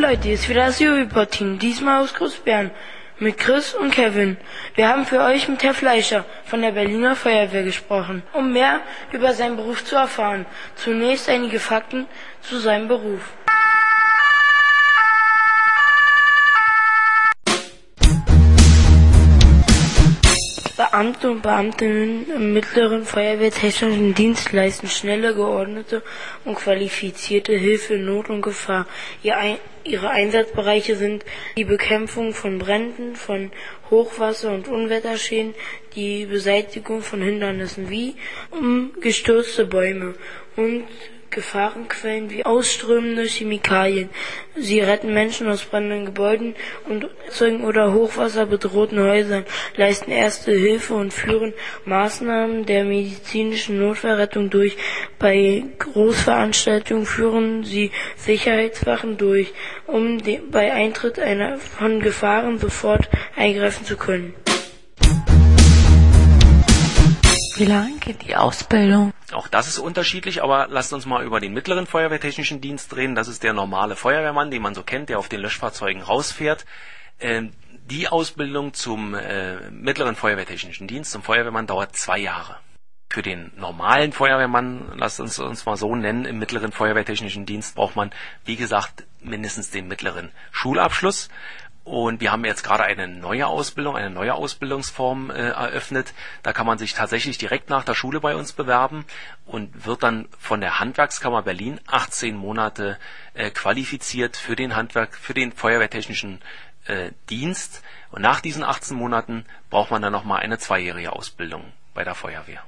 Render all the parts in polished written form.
Leute, hier ist wieder das Jubelpott-Team, diesmal aus Großbären, mit Chris und Kevin. Wir haben für euch mit Herr Fleischer von der Berliner Feuerwehr gesprochen, um mehr über seinen Beruf zu erfahren. Zunächst einige Fakten zu seinem Beruf. Beamte und Beamtinnen im mittleren Feuerwehrtechnischen Dienst leisten schnelle, geordnete und qualifizierte Hilfe in Not und Gefahr. Ihre Einsatzbereiche sind die Bekämpfung von Bränden, von Hochwasser- und Unwetterschäden, die Beseitigung von Hindernissen wie umgestürzte Bäume und Gefahrenquellen wie ausströmende Chemikalien. Sie retten Menschen aus brennenden Gebäuden und Fahrzeugen oder hochwasserbedrohten Häusern, leisten Erste Hilfe und führen Maßnahmen der medizinischen Notfallrettung durch. Bei Großveranstaltungen führen sie Sicherheitswachen durch, um bei Eintritt von Gefahren sofort eingreifen zu können. Wie lange geht die Ausbildung? Auch das ist unterschiedlich, aber lasst uns mal über den mittleren Feuerwehrtechnischen Dienst reden. Das ist der normale Feuerwehrmann, den man so kennt, der auf den Löschfahrzeugen rausfährt. Die Ausbildung zum mittleren Feuerwehrtechnischen Dienst, zum Feuerwehrmann, dauert 2 Jahre. Für den normalen Feuerwehrmann, lasst uns mal so nennen, im mittleren Feuerwehrtechnischen Dienst braucht man, wie gesagt, mindestens den mittleren Schulabschluss. Und wir haben jetzt gerade eine neue Ausbildungsform eröffnet. Da kann man sich tatsächlich direkt nach der Schule bei uns bewerben und wird dann von der Handwerkskammer Berlin 18 Monate qualifiziert für den Feuerwehrtechnischen Dienst. Und nach diesen 18 Monaten braucht man dann nochmal eine 2-jährige Ausbildung bei der Feuerwehr.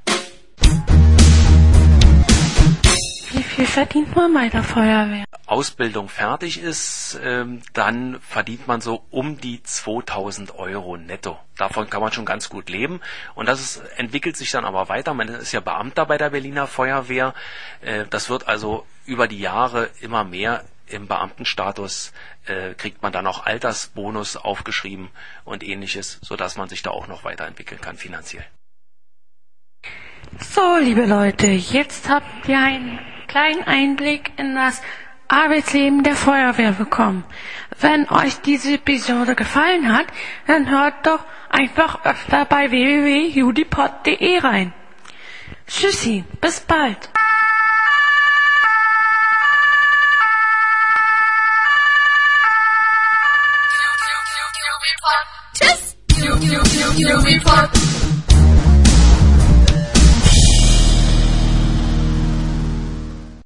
Wie viel verdient man bei der Feuerwehr? Ausbildung fertig ist, dann verdient man so um die 2.000 Euro netto. Davon kann man schon ganz gut leben. Und entwickelt sich dann aber weiter. Man ist ja Beamter bei der Berliner Feuerwehr. Das wird also über die Jahre immer mehr. Im Beamtenstatus kriegt man dann auch Altersbonus aufgeschrieben und ähnliches, sodass man sich da auch noch weiterentwickeln kann finanziell. So, liebe Leute, jetzt habt ihr einen kleinen Einblick in das Arbeitsleben der Feuerwehr bekommen. Wenn euch diese Episode gefallen hat, dann hört doch einfach öfter bei www.judipod.de rein. Tschüssi, bis bald. Tschüss.